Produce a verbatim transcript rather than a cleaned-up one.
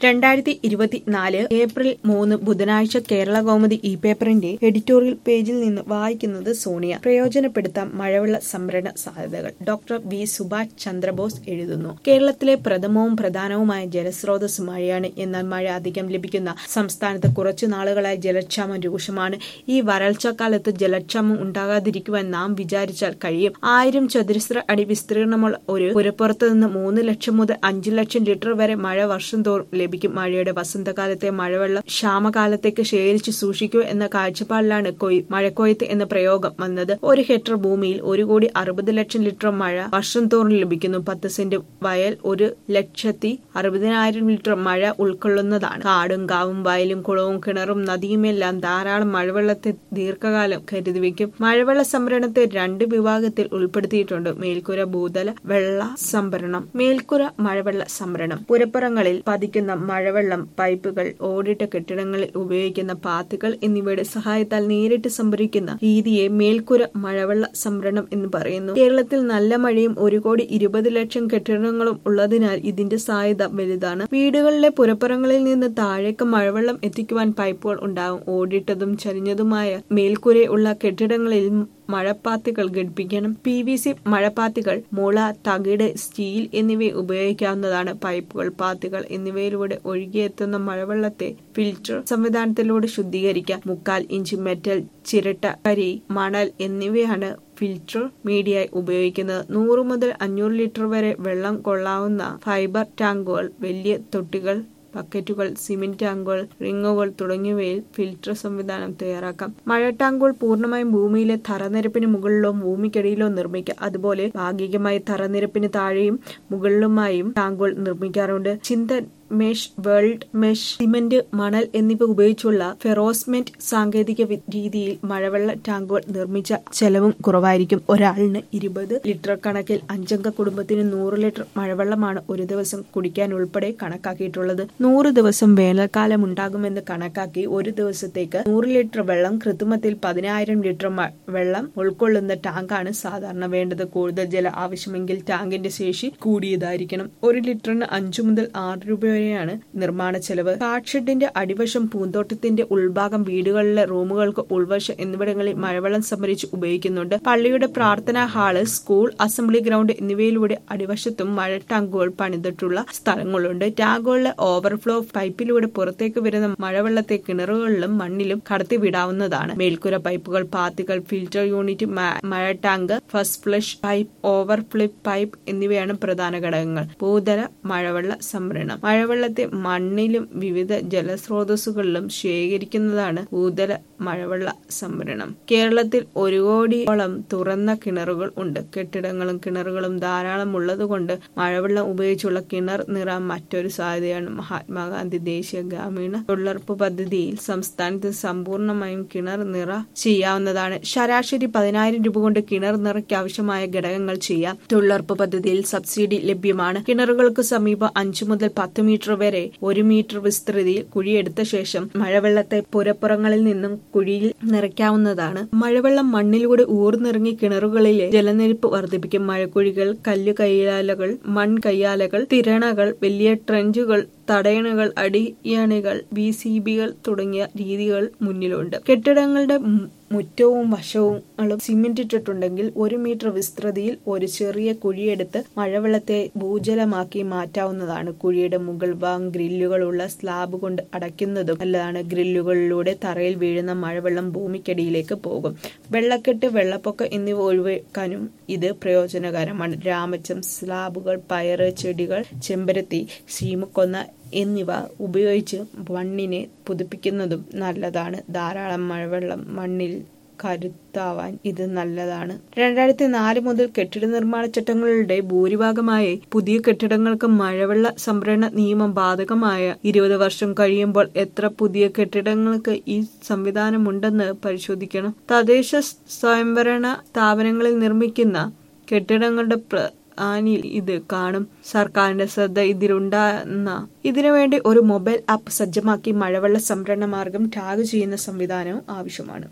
രണ്ടായിരത്തി ഇരുപത്തിനാല് ഏപ്രിൽ മൂന്ന് ബുധനാഴ്ച കേരള കൗമുദി ഇ പേപ്പറിന്റെ എഡിറ്റോറിയൽ പേജിൽ നിന്ന് വായിക്കുന്നത് സോണിയ. പ്രയോജനപ്പെടുത്താം മഴവെള്ള സംഭരണ സാധ്യതകൾ. ഡോക്ടർ വി സുഭാഷ് ചന്ദ്രബോസ് എഴുതുന്നു. കേരളത്തിലെ പ്രഥമവും പ്രധാനവുമായ ജലസ്രോതസ് മഴയാണ്. എന്നാൽ മഴ അധികം ലഭിക്കുന്ന സംസ്ഥാനത്ത് കുറച്ചു നാളുകളായി ജലക്ഷാമം രൂക്ഷമാണ്. ഈ വരൾച്ചക്കാലത്ത് ജലക്ഷാമം ഉണ്ടാകാതിരിക്കുവാൻ നാം വിചാരിച്ചാൽ കഴിയും. ആയിരം ചതുരശ്ര അടി വിസ്തീർണമുള്ള ഒരു പുരപ്പുറത്ത് നിന്ന് മൂന്ന് ലക്ഷം മുതൽ അഞ്ചു ലക്ഷം ലിറ്റർ വരെ മഴ വർഷം തോറും ലഭിക്കും. മഴയുടെ വസന്തകാലത്തെ മഴവെള്ളം ക്ഷാമകാലത്തേക്ക് ശേഖരിച്ചു സൂക്ഷിക്കൂ എന്ന കാഴ്ചപ്പാടിലാണ് കൊയ് മഴക്കൊയ്ത്ത് എന്ന പ്രയോഗം വന്നത്. ഒരു ഹെക്ടർ ഭൂമിയിൽ ഒരു കോടി അറുപത് ലക്ഷം ലിറ്റർ മഴ വർഷം തോറും ലഭിക്കുന്നു. പത്ത് സെന്റ് വയൽ ഒരു ലക്ഷത്തി അറുപതിനായിരം ലിറ്റർ മഴ ഉൾക്കൊള്ളുന്നതാണ്. കാടും കാവും വയലും കുളവും കിണറും നദിയുമെല്ലാം ധാരാളം മഴവെള്ളത്തെ ദീർഘകാലം കരുതി വയ്ക്കും. മഴവെള്ള സംഭരണത്തെ രണ്ട് വിഭാഗത്തിൽ ഉൾപ്പെടുത്തിയിട്ടുണ്ട്. മേൽക്കൂര ഭൂതല വെള്ള സംഭരണം. മേൽക്കൂര മഴവെള്ള സംഭരണം. പുരപ്പുറങ്ങളിൽ പതിക്കുന്ന മഴവെള്ളം പൈപ്പുകൾ, ഓടിട്ട കെട്ടിടങ്ങളിൽ ഉപയോഗിക്കുന്ന പാത്തുകൾ എന്നിവയുടെ സഹായത്താൽ നേരിട്ട് സംഭരിക്കുന്ന രീതിയെ മേൽക്കൂര മഴവെള്ള സംഭരണം എന്ന് പറയുന്നു. കേരളത്തിൽ നല്ല മഴയും ഒരു കോടി ഇരുപത് ലക്ഷം കെട്ടിടങ്ങളും ഉള്ളതിനാൽ ഇതിന്റെ സാധ്യത വലുതാണ്. വീടുകളിലെ പുരപ്പുറങ്ങളിൽ നിന്ന് താഴേക്ക് മഴവെള്ളം എത്തിക്കുവാൻ പൈപ്പുകൾ ഉണ്ടാകും. ഓടിട്ടതും ചരിഞ്ഞതുമായ മേൽക്കൂരയുള്ള കെട്ടിടങ്ങളിൽ മഴപ്പാത്തികൾ ഘടിപ്പിക്കണം. പി വി സി മഴപ്പാത്തികൾ, മുള, തകിട്, സ്റ്റീൽ എന്നിവ ഉപയോഗിക്കാവുന്നതാണ്. പൈപ്പുകൾ, പാത്തികൾ എന്നിവയിലൂടെ ഒഴുകിയെത്തുന്ന മഴവെള്ളത്തെ ഫിൽറ്റർ സംവിധാനത്തിലൂടെ ശുദ്ധീകരിക്കാം. മുക്കാൽ ഇഞ്ച് മെറ്റൽ, ചിരട്ട, കരി, മണൽ എന്നിവയാണ് ഫിൽറ്റർ മീഡിയയായി ഉപയോഗിക്കുന്നത്. നൂറ് മുതൽ അഞ്ഞൂറ് ലിറ്റർ വരെ വെള്ളം കൊള്ളാവുന്ന ഫൈബർ ടാങ്കുകൾ, വലിയ തൊട്ടികൾ, ബക്കറ്റുകൾ, സിമന്റ് ടാങ്കുകൾ, റിങ്ങുകൾ തുടങ്ങിയവയിൽ ഫിൽറ്റർ സംവിധാനം തയ്യാറാക്കാം. മഴ ടാങ്കുകൾ പൂർണ്ണമായും ഭൂമിയിലെ തറനിരപ്പിന് മുകളിലോ ഭൂമിക്കടിയിലോ നിർമ്മിക്കാം. അതുപോലെ ഭാഗികമായി തറനിരപ്പിന് താഴെയും മുകളിലുമായും ടാങ്കുകൾ നിർമ്മിക്കാറുണ്ട്. ചിന്തൻ മെഷ്, വേൾഡ് മെഷ്, സിമന്റ്, മണൽ എന്നിവ ഉപയോഗിച്ചുള്ള ഫെറോസ്മെന്റ് സാങ്കേതിക രീതിയിൽ മഴവെള്ള ടാങ്കുകൾ നിർമ്മിച്ച ചെലവും കുറവായിരിക്കും. ഒരാളിന് ഇരുപത് ലിറ്റർ കണക്കിൽ അഞ്ചംഗ കുടുംബത്തിന് നൂറ് ലിറ്റർ മഴവെള്ളമാണ് ഒരു ദിവസം കുടിക്കാൻ ഉൾപ്പെടെ കണക്കാക്കിയിട്ടുള്ളത്. നൂറ് ദിവസം വേനൽക്കാലം ഉണ്ടാകുമെന്ന് കണക്കാക്കി ഒരു ദിവസത്തേക്ക് നൂറ് ലിറ്റർ വെള്ളം കൃത്രിമത്തിൽ പതിനായിരം ലിറ്റർ വെള്ളം ഉൾക്കൊള്ളുന്ന ടാങ്കാണ് സാധാരണ വേണ്ടത്. കൂടുതൽ ജലം ആവശ്യമെങ്കിൽ ടാങ്കിന്റെ ശേഷി കൂടിയതായിരിക്കണം. ഒരു ലിറ്ററിന് അഞ്ചു മുതൽ ആറ് രൂപ ാണ് നിർമ്മാണ ചെലവ്. കാട്ട്ഷെഡിന്റെ അടിവശം, പൂന്തോട്ടത്തിന്റെ ഉൾഭാഗം, വീടുകളിലെ റൂമുകൾക്ക് ഉൾവശം എന്നിവിടങ്ങളിൽ മഴവെള്ളം സംഭരിച്ച് ഉപയോഗിക്കുന്നുണ്ട്. പള്ളിയുടെ പ്രാർത്ഥനാ ഹാള്, സ്കൂൾ, അസംബ്ലി ഗ്രൗണ്ട് എന്നിവയിലൂടെ അടിവശത്തും മഴ ടാങ്കുകൾ പണിതിട്ടുള്ള സ്ഥലങ്ങളുണ്ട്. ടാങ്കുകളിലെ ഓവർഫ്ലോ പൈപ്പിലൂടെ പുറത്തേക്ക് വരുന്ന മഴവെള്ളത്തെ കിണറുകളിലും മണ്ണിലും കടത്തിവിടാവുന്നതാണ്. മേൽക്കൂര പൈപ്പുകൾ, പാത്തികൾ, ഫിൽറ്റർ യൂണിറ്റ്, മഴ tank, first flush pipe, overflow pipe എന്നിവയാണ് പ്രധാന ഘടകങ്ങൾ. ഭൂതല മഴവെള്ള സംഭരണം. മഴവെള്ളത്തെ മണ്ണിലും വിവിധ ജലസ്രോതസ്സുകളിലും ശേഖരിക്കുന്നതാണ് ഭൂതല മഴവെള്ള സംഭരണം. കേരളത്തിൽ ഒരു കോടിയോളം തുറന്ന കിണറുകൾ ഉണ്ട്. കെട്ടിടങ്ങളും കിണറുകളും ധാരാളം ഉള്ളതുകൊണ്ട് മഴവെള്ളം ഉപയോഗിച്ചുള്ള കിണർ നിറ മറ്റൊരു സാധ്യതയാണ്. മഹാത്മാഗാന്ധി ദേശീയ ഗ്രാമീണ തൊഴിലുറപ്പ് പദ്ധതിയിൽ സംസ്ഥാനത്ത് സമ്പൂർണമായും കിണർ നിറ ചെയ്യാവുന്നതാണ്. ശരാശരി പതിനായിരം രൂപ കൊണ്ട് കിണർ നിറയ്ക്ക് ആവശ്യമായ ഘടകങ്ങൾ ചെയ്യാം. തൊഴിലുറപ്പ് പദ്ധതിയിൽ സബ്സിഡി ലഭ്യമാണ്. കിണറുകൾക്ക് സമീപം അഞ്ചു മുതൽ പത്ത് മീറ്റർ വരെ ഒരു മീറ്റർ വിസ്തൃതിയിൽ കുഴിയെടുത്ത ശേഷം മഴവെള്ളത്തെ പുരപ്പുറങ്ങളിൽ നിന്നും കുഴിയിൽ നിറയ്ക്കാവുന്നതാണ്. മഴവെള്ളം മണ്ണിലൂടെ ഊർന്നിറങ്ങി കിണറുകളിലെ ജലനിരപ്പ് വർദ്ധിപ്പിക്കും. മഴക്കുഴികൾ, കല്ല് കയ്യാലകൾ, മൺ കയ്യാലകൾ, തിരണകൾ, വലിയ ട്രെഞ്ചുകൾ, തടയണകൾ, അടിയണികൾ, ബി സി ബികൾ തുടങ്ങിയ രീതികൾ മുന്നിലുണ്ട്. കെട്ടിടങ്ങളുടെ മുറ്റവും വശവും സിമെന്റ് ഇട്ടിട്ടുണ്ടെങ്കിൽ ഒരു മീറ്റർ വിസ്തൃതിയിൽ ഒരു ചെറിയ കുഴിയെടുത്ത് മഴവെള്ളത്തെ ഭൂജലമാക്കി മാറ്റാവുന്നതാണ്. കുഴിയുടെ മുകൾ ഭാഗം ഗ്രില്ലുകളുള്ള സ്ലാബ് കൊണ്ട് അടയ്ക്കുന്നതും നല്ലതാണ്. ഗ്രില്ലുകളിലൂടെ തറയിൽ വീഴുന്ന മഴവെള്ളം ഭൂമിക്കടിയിലേക്ക് പോകും. വെള്ളക്കെട്ട്, വെള്ളപ്പൊക്കം എന്നിവ ഒഴിവാക്കാനും ഇത് പ്രയോജനകരമാണ്. രാമച്ചം, സ്ലാബുകൾ, പയറ് ചെടികൾ, ചെമ്പരത്തി, ശീമക്കൊന്ന എന്നിവ ഉപയോഗിച്ച് മണ്ണിനെ പുതുപ്പിക്കുന്നതും നല്ലതാണ്. ധാരാളം മഴവെള്ളം മണ്ണിൽ കരുത്താവാൻ ഇത് നല്ലതാണ്. രണ്ടായിരത്തി നാല് മുതൽ കെട്ടിട നിർമ്മാണ ചട്ടങ്ങളുടെ ഭൂരിഭാഗമായി പുതിയ കെട്ടിടങ്ങൾക്ക് മഴവെള്ള സംഭരണ നിയമം ബാധകമായ ഇരുപത് വർഷം കഴിയുമ്പോൾ എത്ര പുതിയ കെട്ടിടങ്ങൾക്ക് ഈ സംവിധാനമുണ്ടെന്ന് പരിശോധിക്കണം. തദ്ദേശ സ്വയംഭരണ സ്ഥാപനങ്ങളിൽ നിർമ്മിക്കുന്ന കെട്ടിടങ്ങളുടെ ആനിൽ ഇത് കാണും. സർക്കാരിന്റെ ശ്രദ്ധ ഇതിലുണ്ടെന്ന ഇതിനുവേണ്ടി ഒരു മൊബൈൽ ആപ്പ് സജ്ജമാക്കി മഴവെള്ള സംഭരണ മാർഗം ടാഗ് ചെയ്യുന്ന സംവിധാനവും ആവശ്യമാണ്.